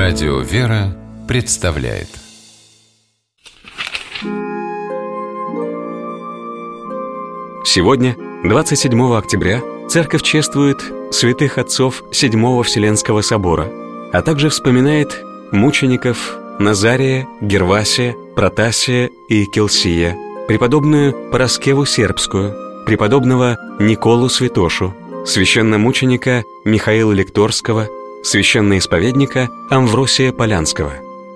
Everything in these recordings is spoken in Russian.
Радио «Вера» представляет. Сегодня, 27 октября, Церковь чествует святых отцов Седьмого Вселенского собора, а также вспоминает мучеников Назария, Гервасия, Протасия и Келсия, преподобную Параскеву Сербскую, преподобного Николу Святошу, священномученика Михаила Лекторского, священноисповедника Амвросия Полянского.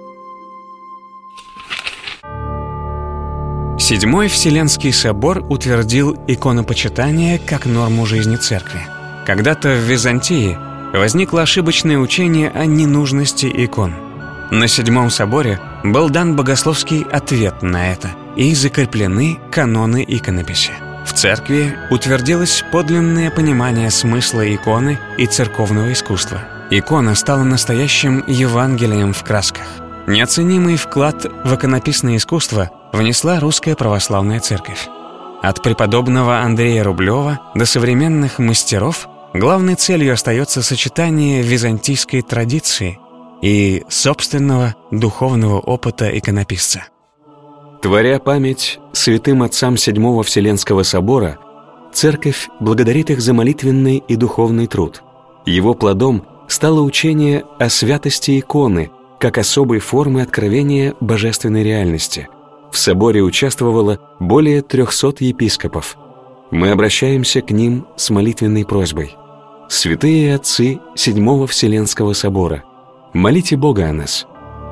Седьмой Вселенский собор утвердил иконопочитание как норму жизни Церкви. Когда-то в Византии возникло ошибочное учение о ненужности икон. На Седьмом соборе был дан богословский ответ на это и закреплены каноны иконописи. В Церкви утвердилось подлинное понимание смысла иконы и церковного искусства. Икона стала настоящим Евангелием в красках. Неоценимый вклад в иконописное искусство внесла Русская Православная Церковь. От преподобного Андрея Рублева до современных мастеров главной целью остается сочетание византийской традиции и собственного духовного опыта иконописца. Творя память святым отцам Седьмого Вселенского собора, Церковь благодарит их за молитвенный и духовный труд. Его плодом стало учение о святости иконы как особой формы откровения божественной реальности. В соборе участвовало более 300 епископов. Мы обращаемся к ним с молитвенной просьбой. Святые отцы Седьмого Вселенского собора, молите Бога о нас.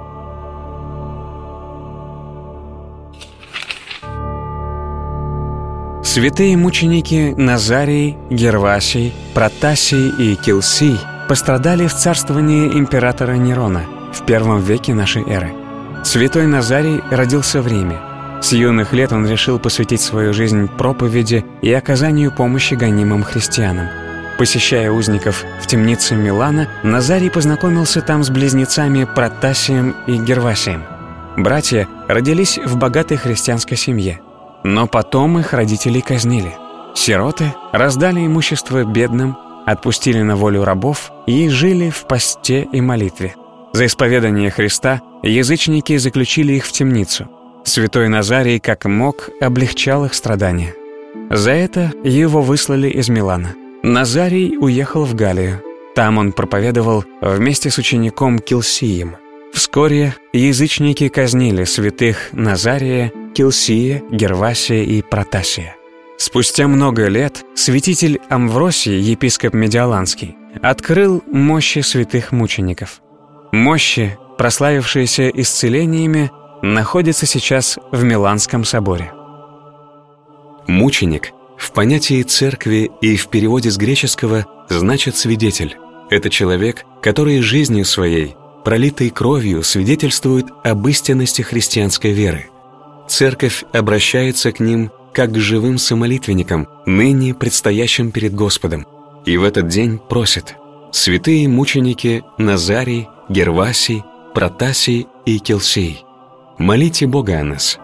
Святые мученики Назарий, Гервасий, Протасий и Келсий пострадали в царствовании императора Нерона в I веке нашей эры. Святой Назарий родился в Риме. С юных лет он решил посвятить свою жизнь проповеди и оказанию помощи гонимым христианам. Посещая узников в темнице Милана, Назарий познакомился там с близнецами Протасием и Гервасием. Братья родились в богатой христианской семье, но потом их родителей казнили. Сироты раздали имущество бедным, отпустили на волю рабов и жили в посте и молитве. За исповедание Христа язычники заключили их в темницу. Святой Назарий, как мог, облегчал их страдания. За это его выслали из Милана. Назарий уехал в Галлию. Там он проповедовал вместе с учеником Келсием. Вскоре язычники казнили святых Назария, Келсия, Гервасия и Протасия. Спустя много лет святитель Амвросий, епископ Медиоланский, открыл мощи святых мучеников. Мощи, прославившиеся исцелениями, находятся сейчас в Миланском соборе. Мученик в понятии церкви и в переводе с греческого значит «свидетель». Это человек, который жизнью своей, пролитой кровью, свидетельствует об истинности христианской веры. Церковь обращается к ним как к живым самолитвенникам, ныне предстоящим перед Господом, и в этот день просит: «Святые мученики Назарий, Гервасий, Протасий и Келсий, молите Бога о нас».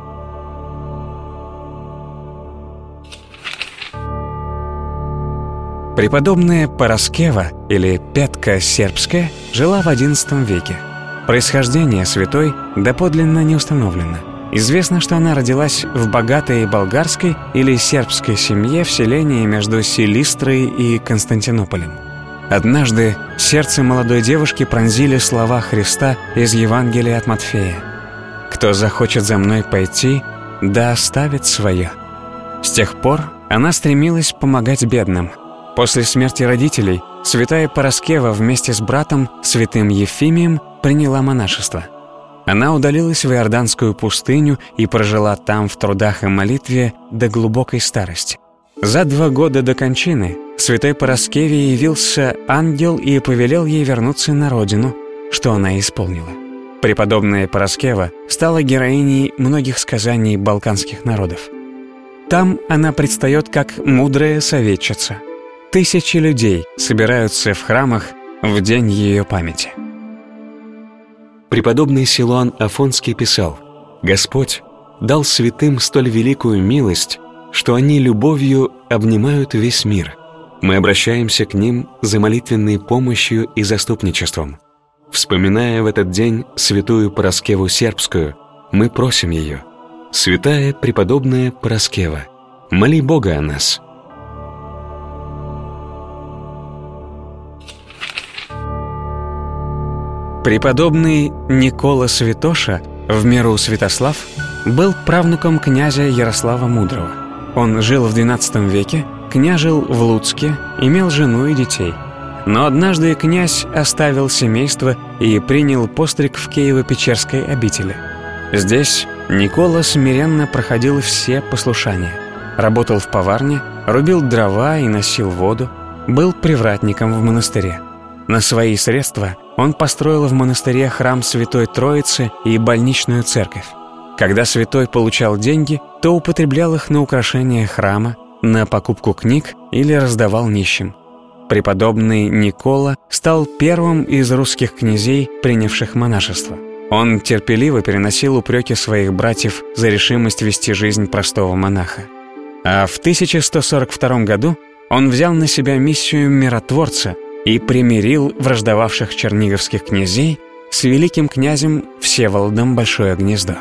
Преподобная Параскева, или Петка Сербская, жила в XI веке. Происхождение святой доподлинно не установлено. Известно, что она родилась в богатой болгарской или сербской семье в селении между Силистрой и Константинополем. Однажды сердце молодой девушки пронзили слова Христа из Евангелия от Матфея: «Кто захочет за мной пойти, да оставит свое». С тех пор она стремилась помогать бедным. После смерти родителей святая Параскева вместе с братом, святым Ефимием, приняла монашество. Она удалилась в Иорданскую пустыню и прожила там в трудах и молитве до глубокой старости. За 2 года до кончины святой Параскеве явился ангел и повелел ей вернуться на родину, что она исполнила. Преподобная Параскева стала героиней многих сказаний балканских народов. Там она предстает как мудрая советчица. Тысячи людей собираются в храмах в день ее памяти. Преподобный Силуан Афонский писал: «Господь дал святым столь великую милость, что они любовью обнимают весь мир. Мы обращаемся к ним за молитвенной помощью и заступничеством. Вспоминая в этот день святую Параскеву Сербскую, мы просим ее: «Святая преподобная Параскева, моли Бога о нас». Преподобный Никола Святоша, в меру Святослав, был правнуком князя Ярослава Мудрого. Он жил в XII веке, княжил в Луцке, имел жену и детей. Но однажды князь оставил семейство и принял постриг в Киево-Печерской обители. Здесь Никола смиренно проходил все послушания. Работал в поварне, рубил дрова и носил воду, был привратником в монастыре. На свои средства он построил в монастыре храм Святой Троицы и больничную церковь. Когда святой получал деньги, то употреблял их на украшение храма, на покупку книг или раздавал нищим. Преподобный Никола стал первым из русских князей, принявших монашество. Он терпеливо переносил упреки своих братьев за решимость вести жизнь простого монаха. А в 1142 году он взял на себя миссию миротворца и примирил враждовавших черниговских князей с великим князем Всеволодом Большое Гнездо.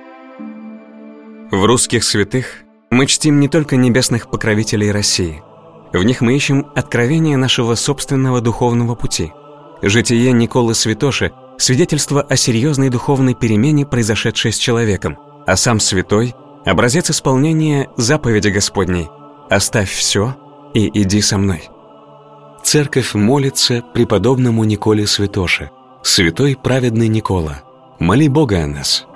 В русских святых мы чтим не только небесных покровителей России. В них мы ищем откровение нашего собственного духовного пути. Житие Николы Святоши – свидетельство о серьезной духовной перемене, произошедшей с человеком, а сам святой – образец исполнения заповеди Господней: «Оставь все и иди со мной». Церковь молится преподобному Николе Святоше: «Святой праведный Никола, моли Бога о нас».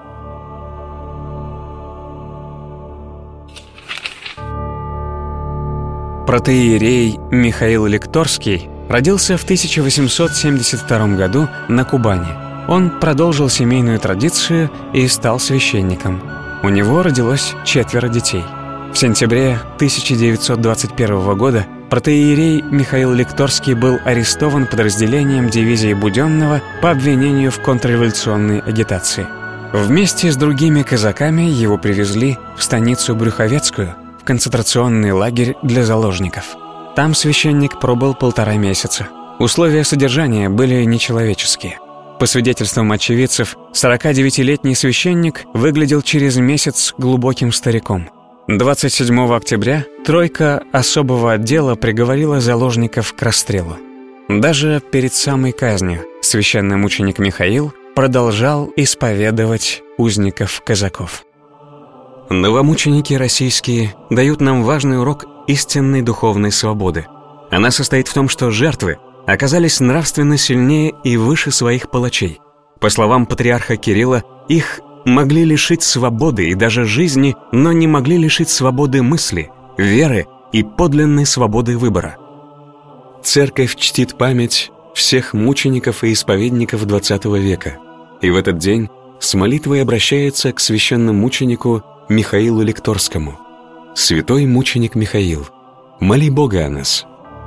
Протоиерей Михаил Лекторский родился в 1872 году на Кубани. Он продолжил семейную традицию и стал священником. У него родилось 4 детей. В сентябре 1921 года протоиерей Михаил Лекторский был арестован подразделением дивизии Буденного по обвинению в контрреволюционной агитации. Вместе с другими казаками его привезли в станицу Брюховецкую, в концентрационный лагерь для заложников. Там священник пробыл 1,5 месяца. Условия содержания были нечеловеческие. По свидетельствам очевидцев, 49-летний священник выглядел через месяц глубоким стариком. 27 октября тройка особого отдела приговорила заложников к расстрелу. Даже перед самой казнью священномученик Михаил продолжал исповедовать узников-казаков. Новомученики российские дают нам важный урок истинной духовной свободы. Она состоит в том, что жертвы оказались нравственно сильнее и выше своих палачей. По словам патриарха Кирилла, их могли лишить свободы и даже жизни, но не могли лишить свободы мысли, веры и подлинной свободы выбора. Церковь чтит память всех мучеников и исповедников XX века, и в этот день с молитвой обращается к священномученику Михаилу Лекторскому: «Святой мученик Михаил, моли Бога о нас».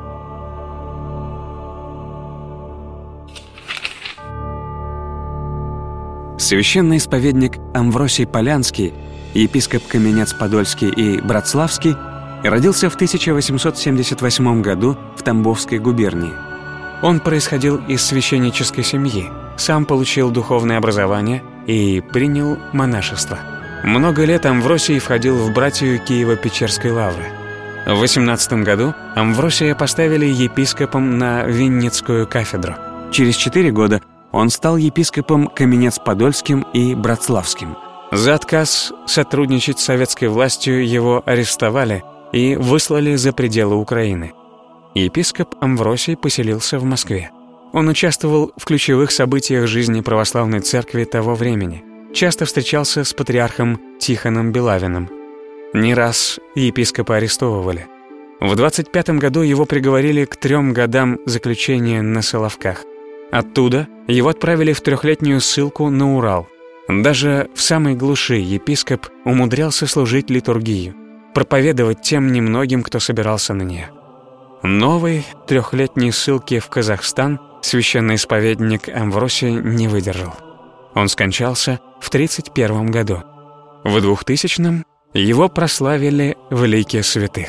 Священный исповедник Амвросий Полянский, епископ Каменец-Подольский и Братславский, родился в 1878 году в Тамбовской губернии. Он происходил из священнической семьи, сам получил духовное образование и принял монашество. Много лет Амвросий входил в братию Киево-Печерской лавры. В 18 году Амвросия поставили епископом на Винницкую кафедру. Через 4 года он стал епископом Каменец-Подольским и Братславским. За отказ сотрудничать с советской властью его арестовали и выслали за пределы Украины. Епископ Амвросий поселился в Москве. Он участвовал в ключевых событиях жизни православной церкви того времени. Часто встречался с патриархом Тихоном Белавиным. Не раз епископа арестовывали. В 25 году его приговорили к 3 годам заключения на Соловках. Оттуда его отправили в 3-летнюю ссылку на Урал. Даже в самой глуши епископ умудрялся служить литургию, проповедовать тем немногим, кто собирался на нее. Новой 3-летней ссылки в Казахстан священноисповедник Амвросий не выдержал. Он скончался в 1931 году. В 2000-м его прославили в лике святых.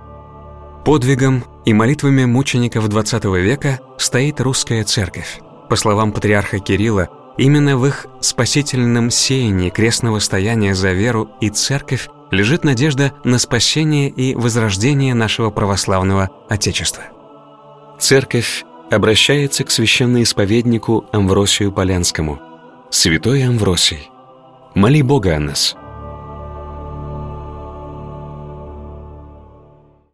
Подвигом и молитвами мучеников XX века стоит русская церковь. По словам патриарха Кирилла, именно в их спасительном сеянии крестного стояния за веру и церковь лежит надежда на спасение и возрождение нашего православного Отечества. Церковь обращается к священноисповеднику Амвросию Полянскому. «Святой Амвросий, моли Бога о нас».